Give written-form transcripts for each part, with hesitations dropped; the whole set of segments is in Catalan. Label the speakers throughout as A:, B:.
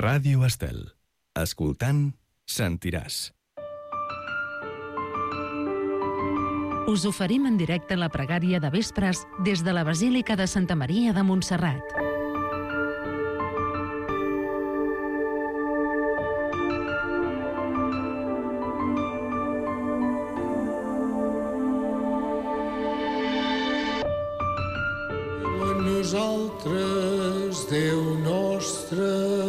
A: Ràdio Estel. Escoltant, sentiràs.
B: Us oferim en directe la pregària de vespres des de la Basílica de Santa Maria de Montserrat.
C: Nosaltres, Déu nostre,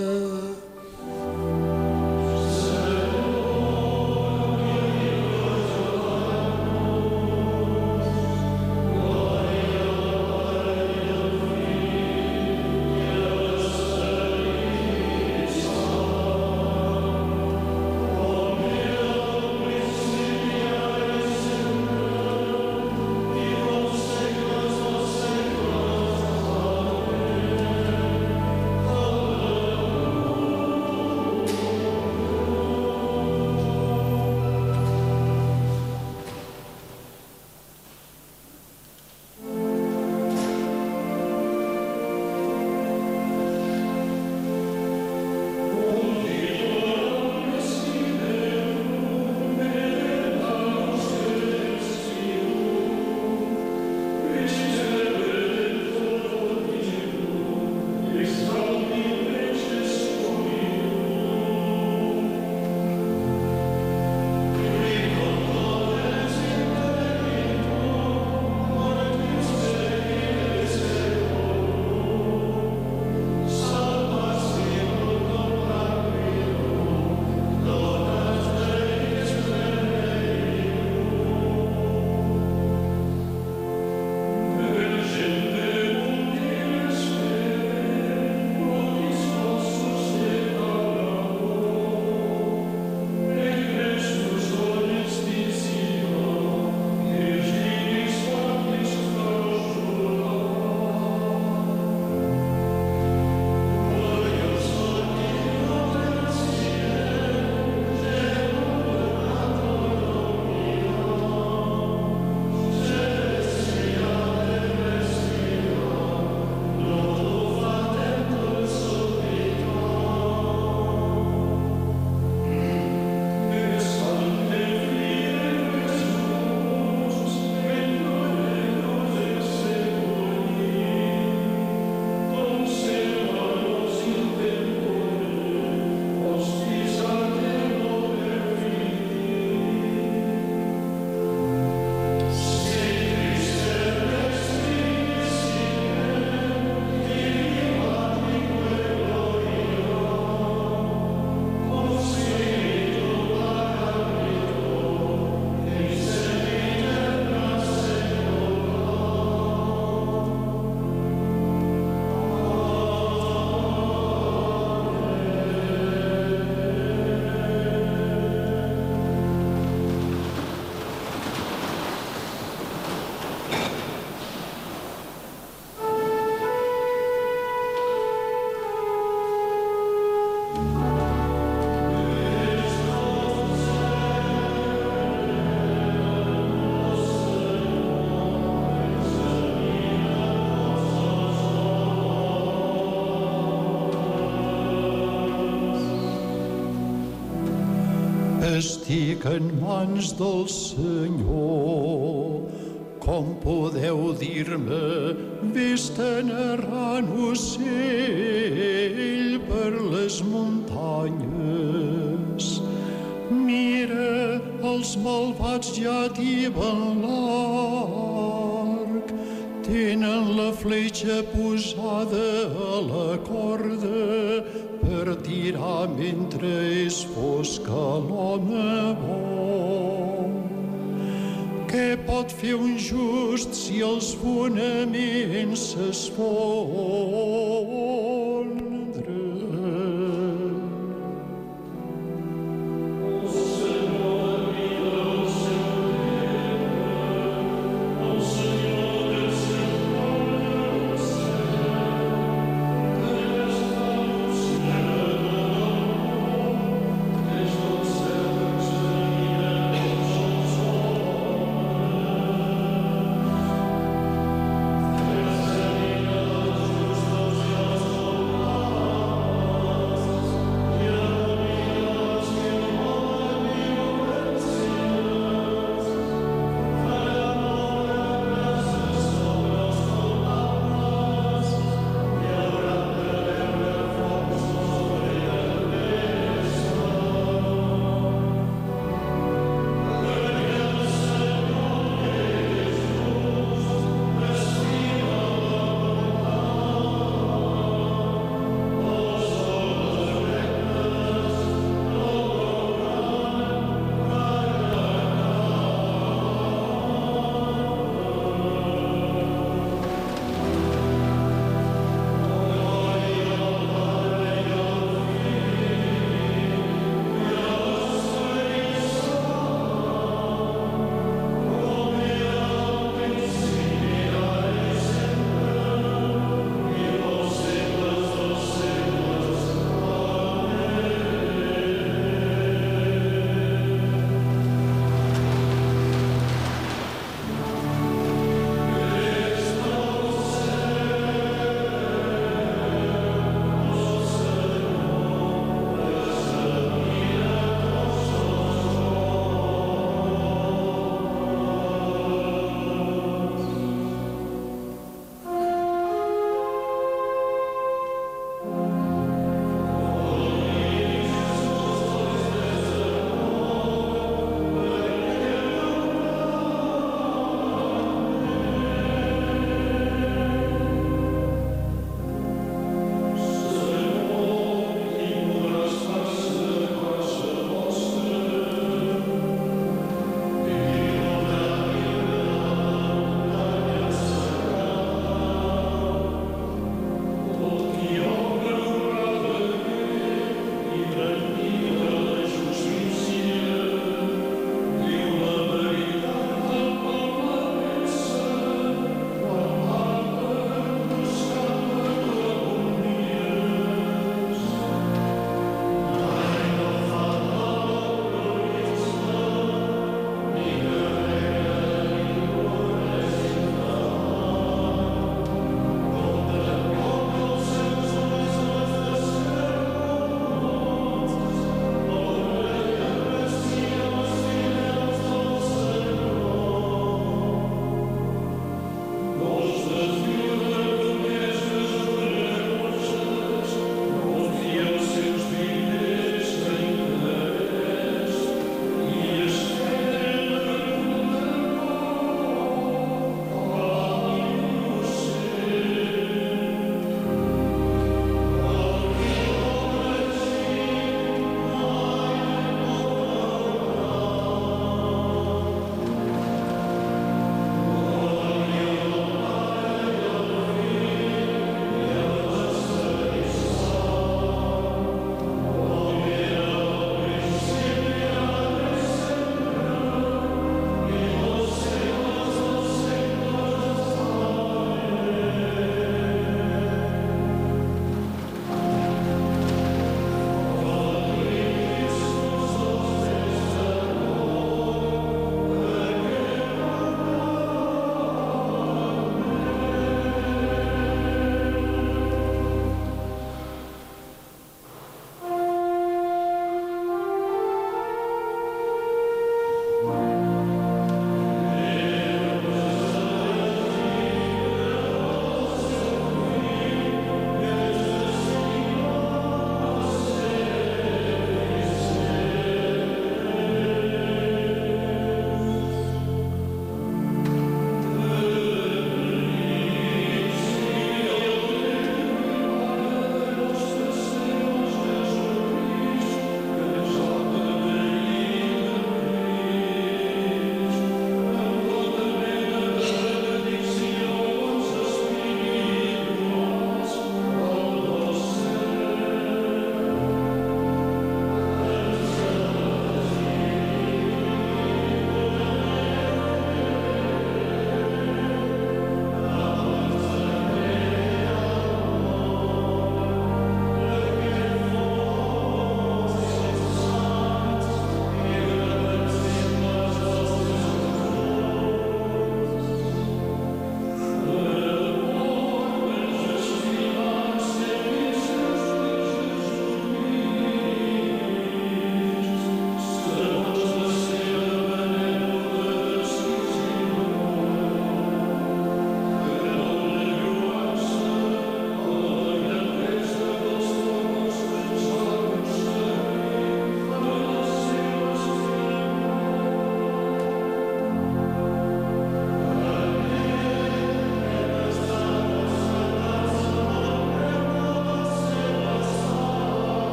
D: estic en mans del Senyor. Com podeu dir-me, vés-te'n errant ocell per les muntanyes. Mira, els malvats ja tiben l'arc, tenen la fletxa posada a la corda per tirar mentre és fosca l'home bo. Què pot fer un just si els fonaments s'esfondren?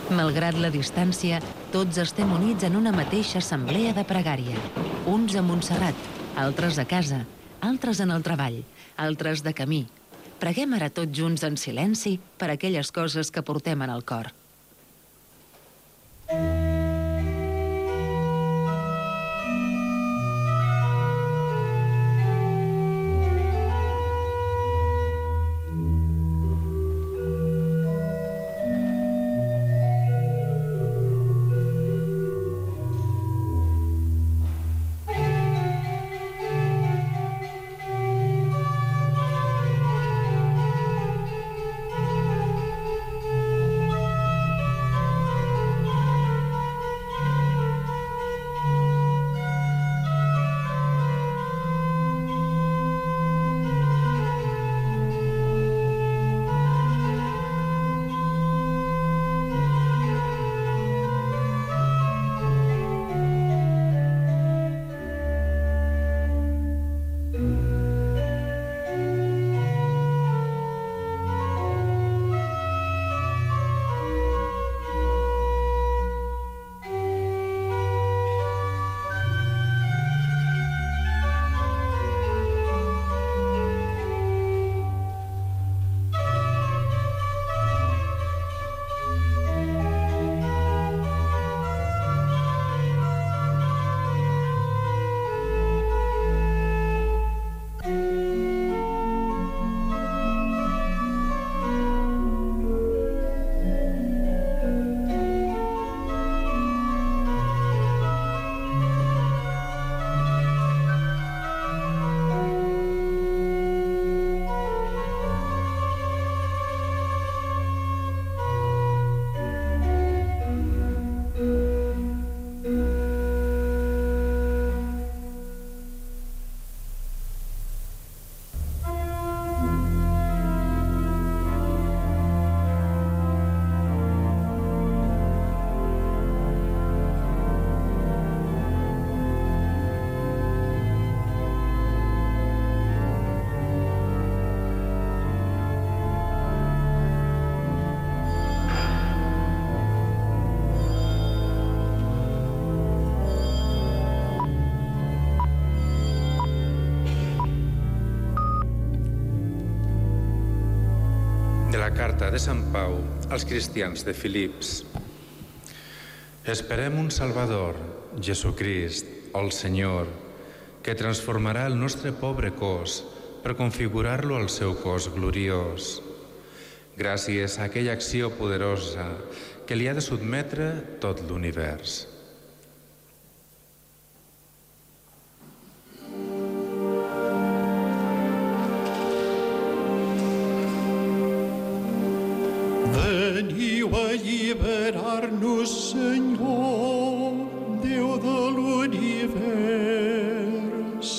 B: Malgrat la distància, tots estem units en una mateixa assemblea de pregària. Uns a Montserrat, altres a casa, altres en el treball, altres de camí. Preguem ara tots junts en silenci per aquelles coses que portem en el cor.
E: Carta de Sant Pau als cristians de Filips. Esperem un Salvador, Jesucrist, el Senyor, que transformarà el nostre pobre cos per configurar-lo al seu cos gloriós. Gràcies a aquella acció poderosa que li ha de sotmetre tot l'univers.
D: Veniu a alliberar-nos, Senyor, Déu de l'univers.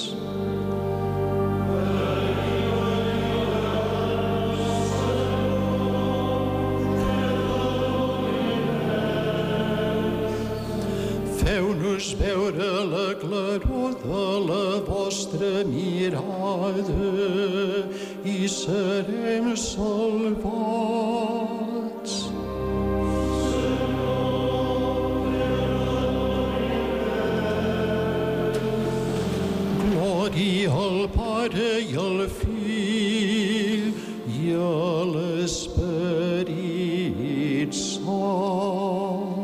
D: Veniu a alliberar-nos, Senyor, Déu de l'univers. Feu-nos veure la claror de la vostra mirada i serem salvats. Glòria al Pare i al Fill i a l'Esperit Sant.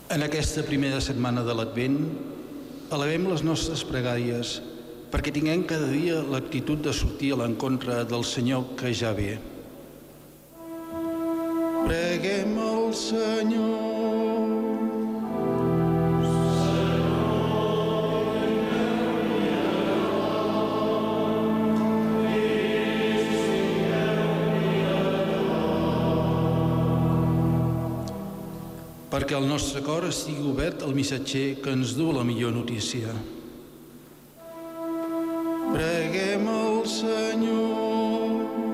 F: En aquesta primera setmana de l'Advent, elevem les nostres pregàries perquè tinguem cada dia l'actitud de sortir a l'encontre del Senyor que ja ve.
C: Preguem al Senyor.
F: Perquè el nostre cor estigui obert al missatger que ens du la millor notícia.
C: Preguem al Senyor.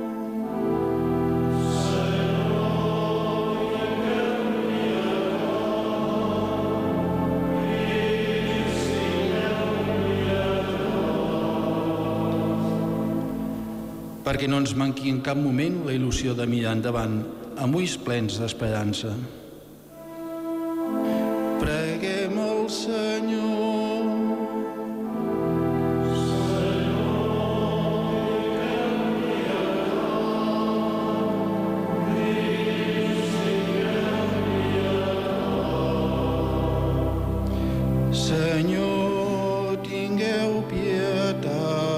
F: Perquè no ens manqui en cap moment la il·lusió de mirar endavant amb ulls plens d'esperança.
C: Preguem al Senyor. Senyor, tingueu pietat.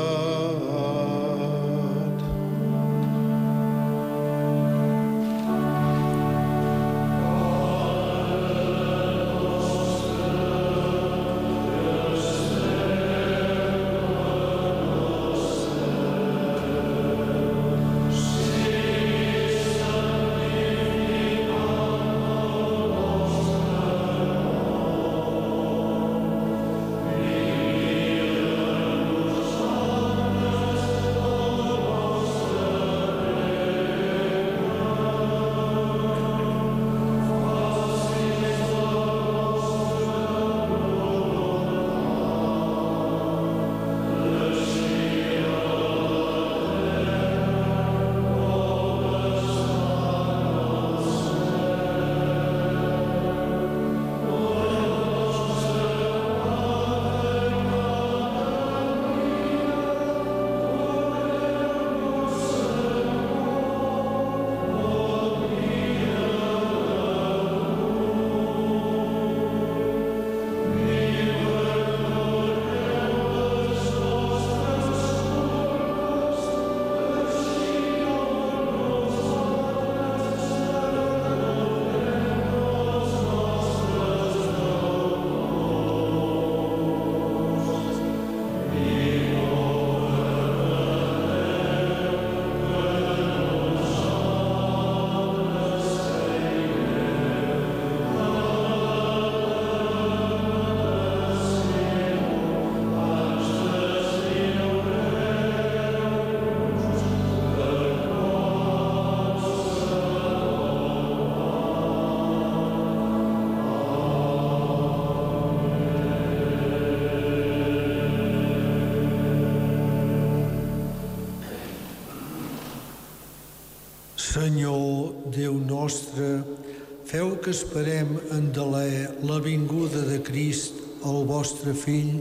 C: Senyor, Déu nostre, feu que esperem en deler la vinguda de Crist, el vostre Fill,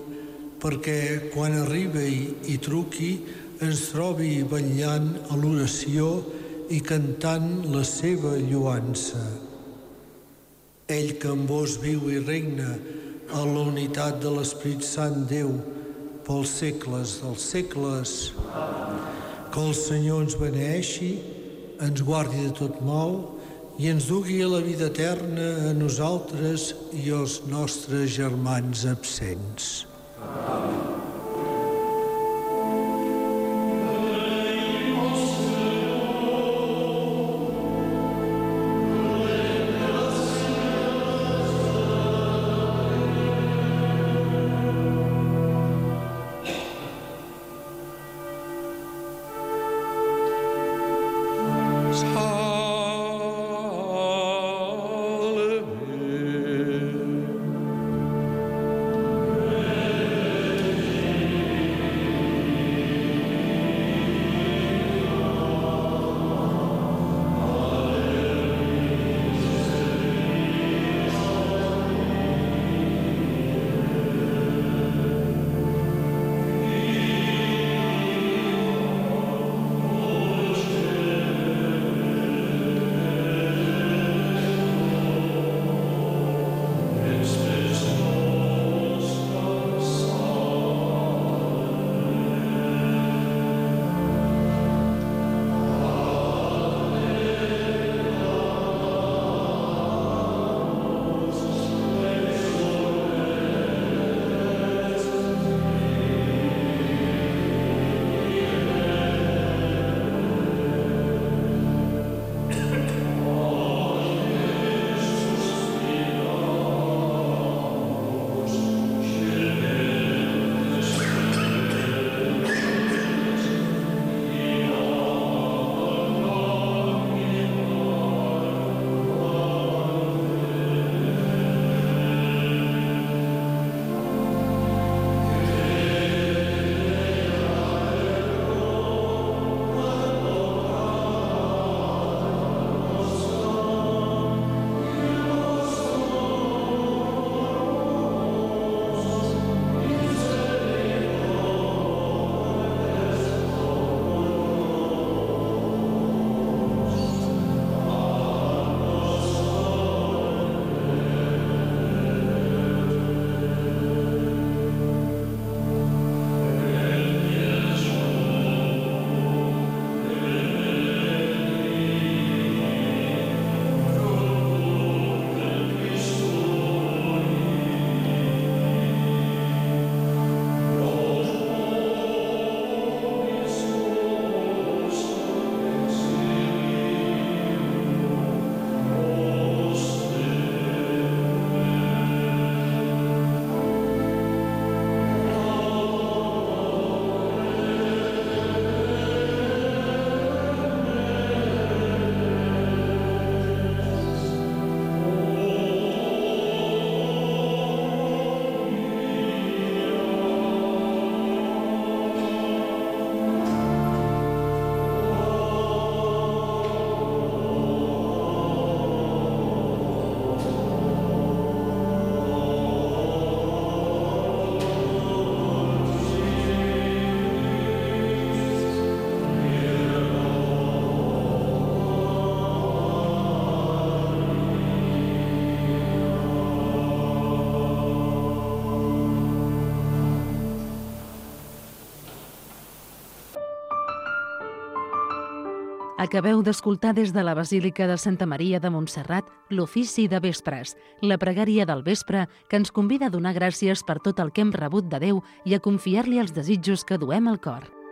C: perquè quan arribi i truqui ens trobi vetllant a l'oració i cantant la seva lloança. Ell que amb vos viu i regna en la unitat de l'Esprit Sant Déu pels segles dels segles. Que el Senyor ens beneeixi, ens guardi de tot mal i ens dugui a la vida eterna a nosaltres i als nostres germans absents.
B: Acabeu d'escoltar des de la Basílica de Santa Maria de Montserrat l'ofici de vespres, la pregària del vespre que ens convida a donar gràcies per tot el que hem rebut de Déu i a confiar-li els desitjos que duem al cor.